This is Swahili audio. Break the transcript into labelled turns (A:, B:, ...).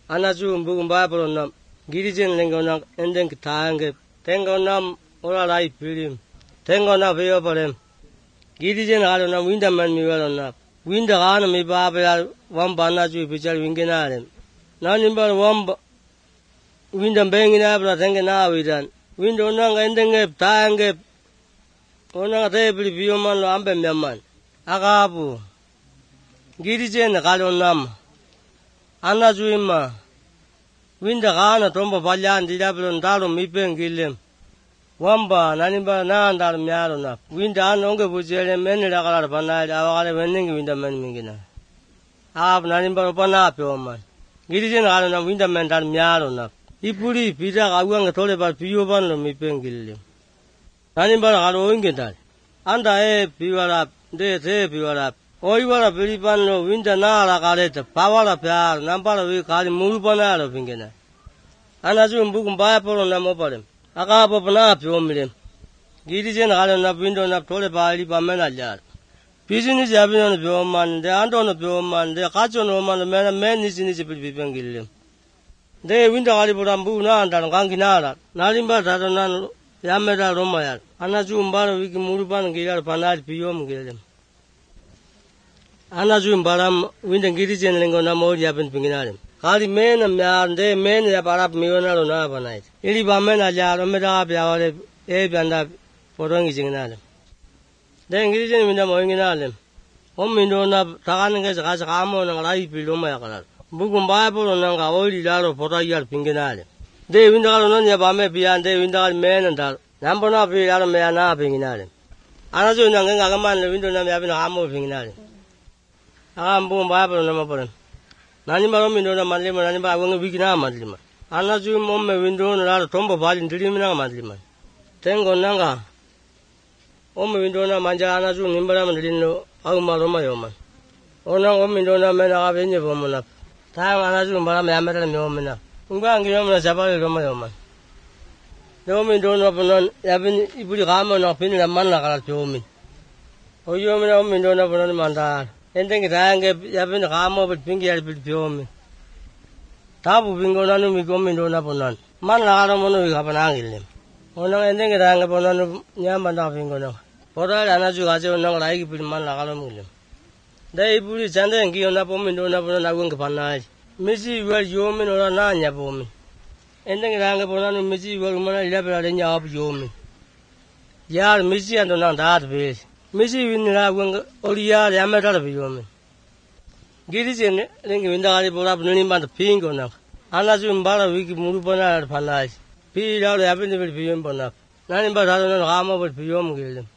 A: Anazu Mbugumba Pronam, Girizin Lingona, Ending Tang, Tengonam, Orai Pilim, Tengona Veoparem, Girizin Alana, Winderman Mivalana, Winderana Mi Baba, one Banazu, which are Winganarem. None in one Windham banging up, Tangana with an window ending up, Tang, Ona table Bioman Lambe Yaman, Agabu, Girizin Galonam, Anazuima, Winderana, Tomba Valan, Diablo, Dalo, Mipen Gilliam, Wamba, Naniba, Nandar Miarona, Windan, Onga Buzel, many Lagar Panai, our vending Winderman Mingina. Ab Nanimba Panapio man. Girizin Alana, Winderman Miarona. Ipuri, Peter, I want to tell about Pioban, Mipen Gilliam. Nanimba are Wingetal. And I pure up, they say pure up. Oh, you are a very pan, winter nara caretta, power of yard, number of week, I move on out of Ingena. And as you book by Apple on Namopadem. A cup of an up, you million. Girizin Alana window up told by Lipa. Pigeon is having on the woman, the Anton of the woman, the Catchon woman, the man is in his people Gilliam. They winter Alibambuna and Ganginara, Nalimba Tadanan, Yameda Romaya, Anazumbar, Wiki Muruban, Gilar Panad, Pium Gilliam. Anazumbaram, Winter Girizin Lingona Modi up in Pinginarium. Kali men and yarn, they men the Parap Miona on Avanite. Ilibamena Yaromeda, Abe and up for Rongizinarium. Then Girizin with the Moinginarium. Omindona, Tarangas, Ramon, and Rai Piloma. Bugum Bible and Nanga, all the Laro for a year Pinginarium. They winter on Yabame beyond they winter men and that. Number of Yaramana Pinginarium. Anazun and Gagaman, the window having a hammer Pinginarium. I'm boom Bible number. Nanima Mindona Madlima, Naniba, one week now, Madlima. Anazum Mome window and a tomb ball in Dreamina Madlima. Tango Nanga. Ome Windona Manja Anazum, Nimbram and Lino, Auma Romayoman. Ona Omindona men are any woman up. Time Anazum Baram Yammer and Yomina. Ungang Sabari Romayoman. The Omindona Bonon, Yavin Iburaman of Pinna Manaka to me. O Yomina Omindona Bonon Mandar. Ending Rang, Yavin Ramo with Pinky with Piomi. Tabu Bingona Migomindona Bonon. Manaramono will have an angle. Ona ending Rang upon Yamana Bingona. For that, Anazu no like with Managalam. They put it under and give up on Napunai. Missy were Yomin or Nanya Bomi. Ending Rang upon Missy were Mona Level in your Yomi. Yar Missy and on that way. Missy Winna Oria Yamata of Yomi. Girizin in the Aribora Nuniman Pink on up. Anazum Bara Wiki Murupana Panai. P. L. Avenue with Pium Bonap. None but Rama with Pium Gilliam.